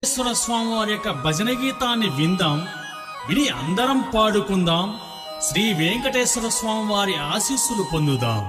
వెంకటేశ్వర స్వామి వారి యొక్క భజన గీతాన్ని విందాం, విని అందరం పాడుకుందాం, శ్రీ వెంకటేశ్వర స్వామి వారి ఆశీస్సులు పొందుదాం.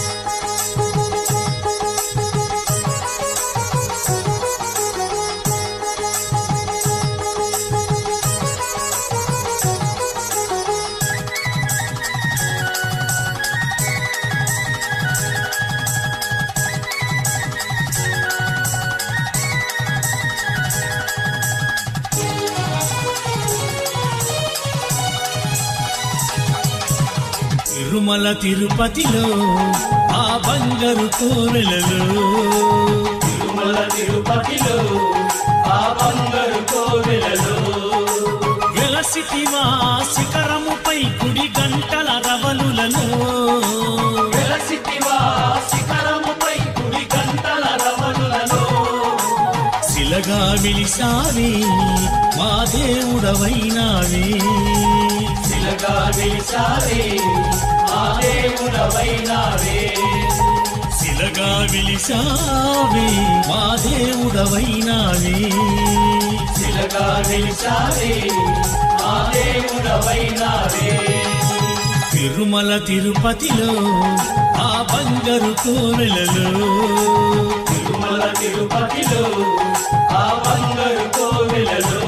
తిరుమల తిరుపతిలో ఆ బంగారు కోవెలలో, తిరుమల తిరుపతిలో ఆ బంగారు కోవెలలో, వెలసితివా శిఖరముపై కుడి గంటల రవలులలో, వెలసితివా శిఖరముపై కుడి గంటల రవలులలో, శిలగా విలిసావి మా దేవుడవైనావే, శిలగా వెలిసావే మా దేవుడవైనావే, శిలగా విలిసావే మా దేవుడవైనావే, శిలగా వెలిసావే మా దేవుడవైనావే. తిరుమల తిరుపతిలో ఆ బంగారు కోవెలలో, తిరుమల తిరుపతిలో ఆ బంగారు కోవెలలో,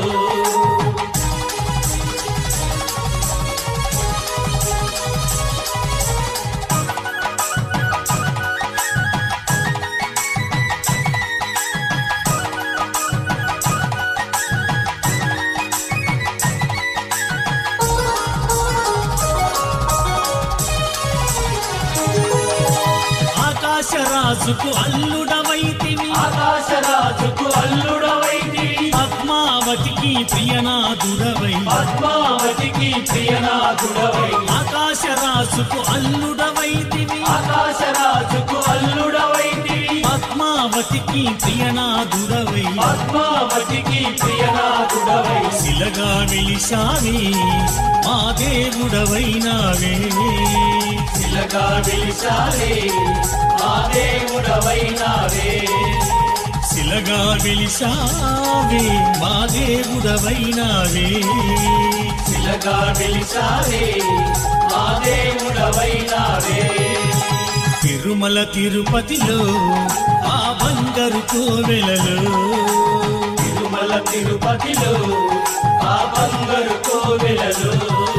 ఆకాశరాజుకు అల్లుడవైతివి, ఆకాశరాజుకు అల్లుడవైతివి, పద్మావతికి ప్రియనాథుడవై, పద్మావతికి ప్రియనాథుడవై, ఆకాశరాజుకు అల్లుడవైతివి, ఆకాశరాజుకు అల్లుడవైతివి, పద్మావతికి ప్రియనాథుడవై, పద్మావతికి ప్రియనాథుడవై, శిలగా విలిసావి మా దేవుడవైనావే, శిలగా వెలిసావే మా దేవుడవైనావే, శిలగా విలిసావే మా దేవుడవైనావే, శిలగా వెలిసావే మా దేవుడవైనావే. తిరుమల తిరుపతిలో ఆ బంగారు కోవెలలో, తిరుమల తిరుపతిలో ఆ బంగారు కోవెలలో,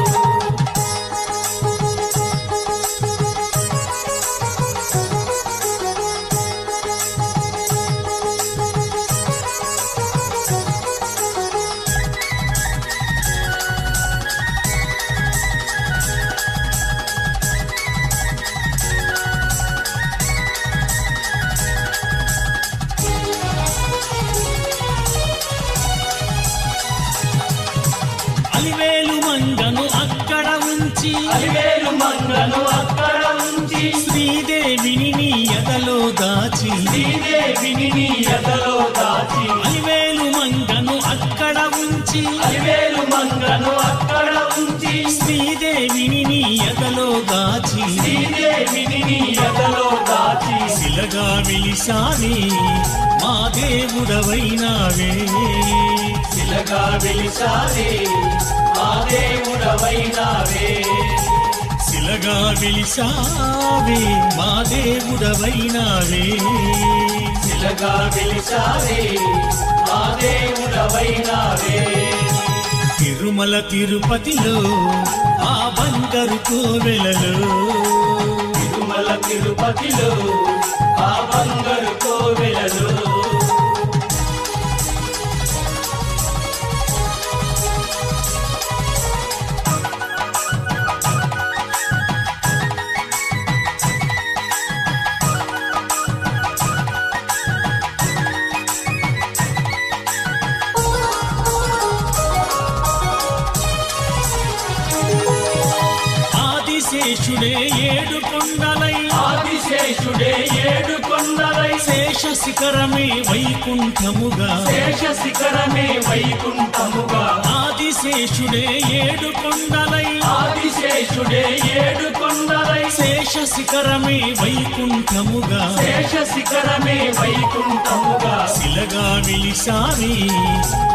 అలివేలు మంగను అక్కడ ఉంచి, అలివేలు మంగను అక్కడ ఉంచి, శ్రీదేవిని నీ ఎదలో దాచి, శ్రీదేవిని నీ ఎదలో దాచి, అలివేలు మంగను అక్కడ ఉంచి, అలివేలు మంగను అక్కడ ఉంచి, శ్రీదేవిని నీ ఎదలో దాచి, శ్రీదేవిని నీ ఎదలో దాచి, శిలగా విలిసావి మా దేవుడవైనావే, శిలగా వెలిసావే మా దేవుడవైనావే, శిలగా విలిసావే మా దేవుడవైనావే, శిలగా వెలిసావే మా దేవుడవైనావే. తిరుమల తిరుపతిలో ఆ బంగారు కోవెలలో, తిరుమల తిరుపతిలో ఆ బంగారు కోవెలలో, ఆదిశేషుడే ఏడు కొండలై, ఆదిశేషుడే ఏడు కొండలై, శేష శిఖరమే వైకుంఠముగా, శేష శిఖరమే వైకుంఠముగా, ఆదిశేషుడే ఏడు కొండలై, ఆదిశేషుడే ఏడు కొండలై, శేష శిఖరమే వైకుంఠముగా, శేష శిఖరమే వైకుంఠముగా, శిలగా విలిసావి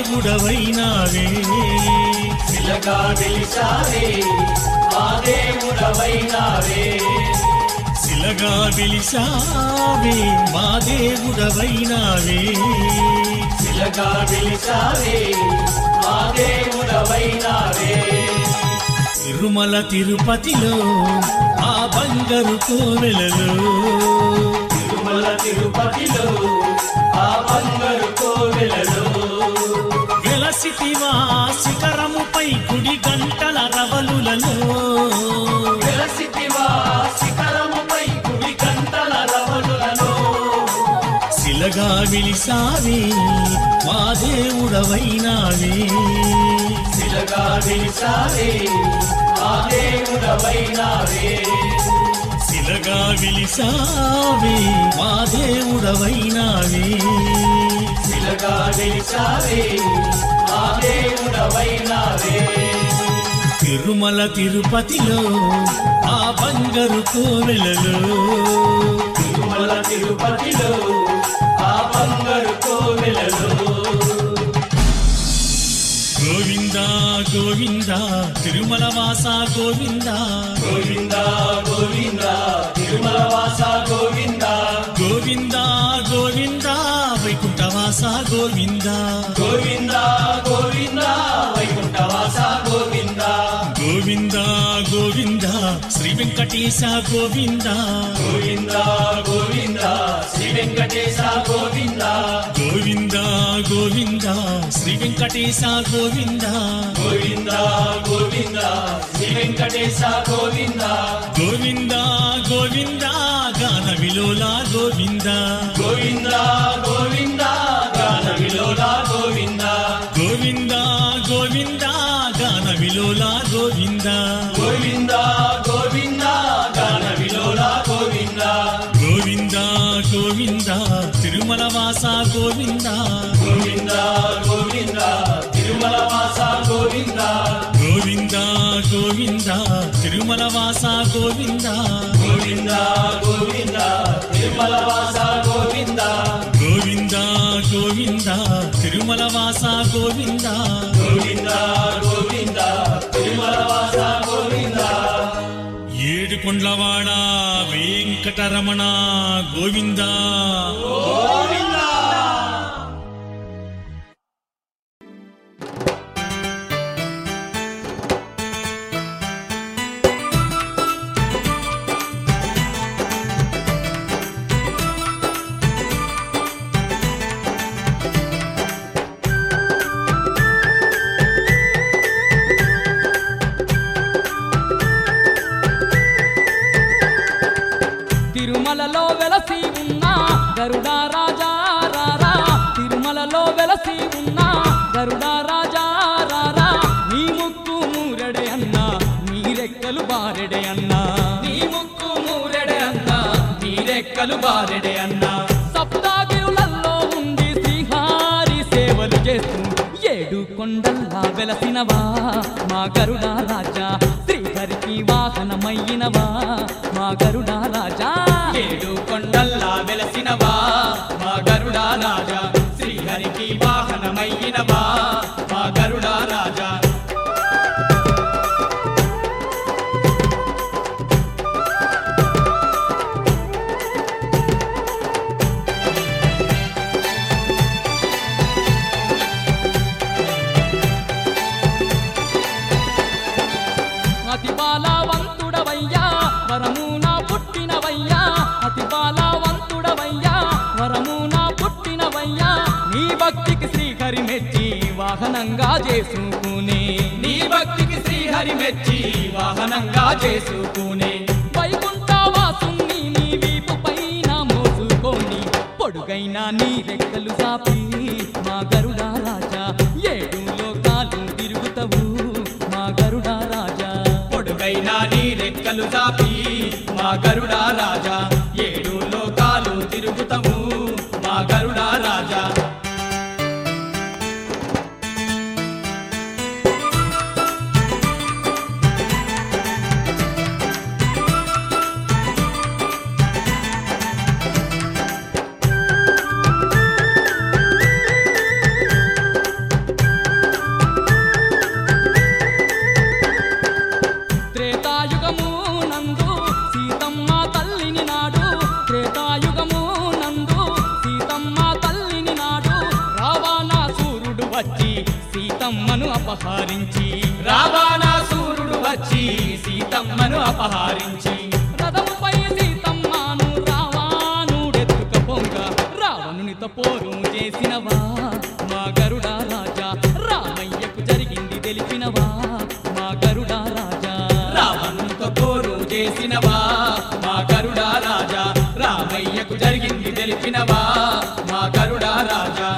దేవుడవైనావే శిలగా వెలిసావే మా దేవుడవైనావే శిలగా వెలిసావే మా దేవుడవైనావే శిలగా వెలిసావే మా దేవుడవైనావే తిరుమల తిరుపతిలో ఆ బంగారు కోవెలలో తిరుమల తిరుపతిలో ఆ బంగారు కోవెలలో వెలసితివా శిఖరముపై కుడి గంటల రవలులలో వెలసితివా శిఖరముపై కుడి గంటల రవలులలో శిలగా వెలిసావే మా దేవుడవైనావే శిలగా వెలిసావే మా దేవుడవైనావే శిలగా వెలిసావే మా దేవుడవైనావే శిలగా వెలిసావే మా దేవుడవైనావే తిరుమల తిరుపతిలో ఆ బంగారు కోవెలలో తిరుమల తిరుపతిలో ఆ బంగారు కోవెలలో గోవింద గోవింద తిరుమల వాస గోవింద గోవింద గోవింద తిరుమల వాస గోవింద గోవింద గోవింద వైకుంఠవాస గోవింద గోవింద గోవింద వైకుంఠవాస గోవింద గోవింద గోవింద శ్రీ వెంకటేశ గోవింద గోవింద గోవింద శ్రీ వెంకటేశ గోవింద గోవింద గోవింద శ్రీ వెంకటేశ గోవింద గోవింద గోవింద శ్రీ వెంకటేశ గోవింద గోవింద గోవింద గాన విలోల గోవింద గోవింద గోవింద గాన విలోల గోవింద గోవింద గోవింద గాన విలోల గోవింద గోవింద గోవింద గాన విలోల గోవింద గోవింద గోవింద తిరుమల వాస గోవింద గోవింద గోవింద తిరుమల వాస గోవింద గోవింద గోవింద తిరుమల వాస గోవింద గోవింద గోవింద తిరుమల వాస గోవింద గోవింద గోవింద తిరుమల వాస గోవింద గోవింద గోవింద తిరుమల వాస గోవింద ఏడుకొండ్లవాడ వెంకటరమణ గోవింద గోవింద తిరుమలలో వెలసి ఉన్న గరుడా రాజా రారా తిరుమలలో వెలసి ఉన్న గరుడా రాజా రారా నీ ముక్కు మూరెడే అన్నా నీ రెక్కలు బారెడే అన్నా నీ ముక్కు మూరెడే అన్నా నీ రెక్కలు బారెడే అన్నా సప్తాగిరులలో ఉండి శ్రీహారి సేవలు చేస్తూ ఏడు కొండల్లా వెలసినవా మా గరుడా రాజా శ్రీహరికి వాహనమయ్యినవా మా గరుడా రాజా ఏడు కొండల్లా వెలసినవా మా గరుడా రాజా శ్రీహరికి వాహనమయ్యినవా మా గరుడా రాజా అతి బాలవంతుడవయ్యా వరమున పుట్టినవయ్యా అతి బాలవంతుడవయ్యా వరమున పుట్టినవయ్యా నీ భక్తికి శ్రీహరి మెచ్చి వాహనంగా చేసుకునే నీ భక్తికి శ్రీహరి మెచ్చి వాహనంగా చేసుకునే వైకుంఠవాసుని నీ వీపు పైన మోసుకొని పొడుగైన నీ రెక్కలు సాపి మా గరుడా రాజా ఏడు లోకాలు తిరుగుతవు మా గరుడా రాజా పొడుగైన నీ రెక్కలు సాపి మా గరుడా రాజా ఏడు లోకాలు తిరుగుతవు మా గరుడా రాజా వచ్చి సీతమ్మను అపహరించి రావణాసురుడు వచ్చి సీతమ్మను అపహరించి రథముపై సీతమ్మను రావణుడెత్తుకపోంగ రావణునితో పోరు చేసినవా మా గరుడా రాజా రామయ్యకు జరిగింది తెలిపినవా మా గరుడా రాజా రావణునితో పోరు చేసినవా మా గరుడా రాజా రామయ్యకు జరిగింది తెలిపినవా మా గరుడా రాజా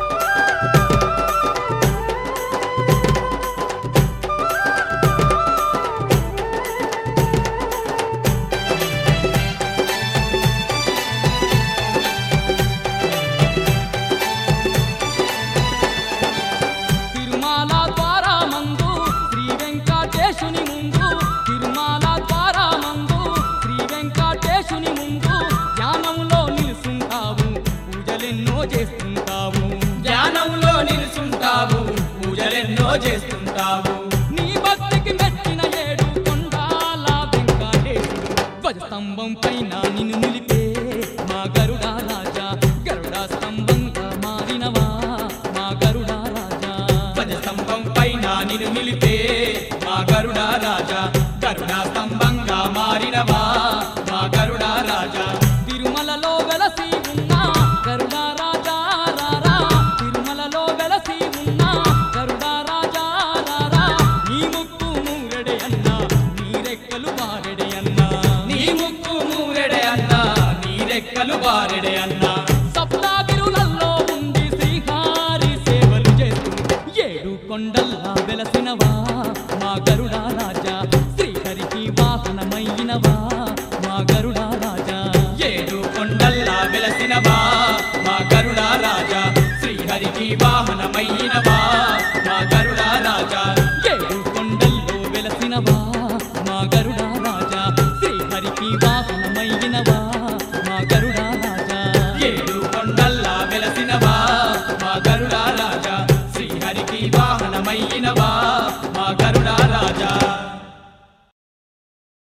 తిరుమల ద్వారమందు శ్రీ వెంకటేశుని ముందు తిరుమల ద్వారమందు శ్రీ వెంకటేశుని ముందు ధ్యానంలో నిలుసుంటావు పూజలెన్నో చేస్తుంటావు ధ్యానంలో నిలుచుంటావు పూజలెన్నో చేస్తుంటావు నీ భక్తికి మెచ్చిన ఏడు కొండాల వెంకటేశుడు ధ్వజస్తంభం పైన నిన్ను నిలిపే మా గరుడా రాజా గరుడా స్తంభంగా మారినవా మా గరుడా రాజా ధ్వజస్తంభం పైన నిన్ను నిలిపే మా గరుడా రాజా గరుడా స్తంభంగా మారినవా మా గరుడా రాజా తిరుమలలో వెలసి ఉన్న గరుడా రాజా రారా తిరుమలలో వెలసి ఉన్న గరుడా రాజా రారా నీ ముక్కు మూరెడే అన్నా నీ రెక్కలు బారెడే అన్నా నీ ముక్కు మూరెడే అన్నా నీ రెక్కలు బారెడే అన్నా సప్తాగిరులలో ఉండి శ్రీహారి సేవలు చేస్తూ ఏడు కొండల్లా వెలసినవా మా గరుడా రాజా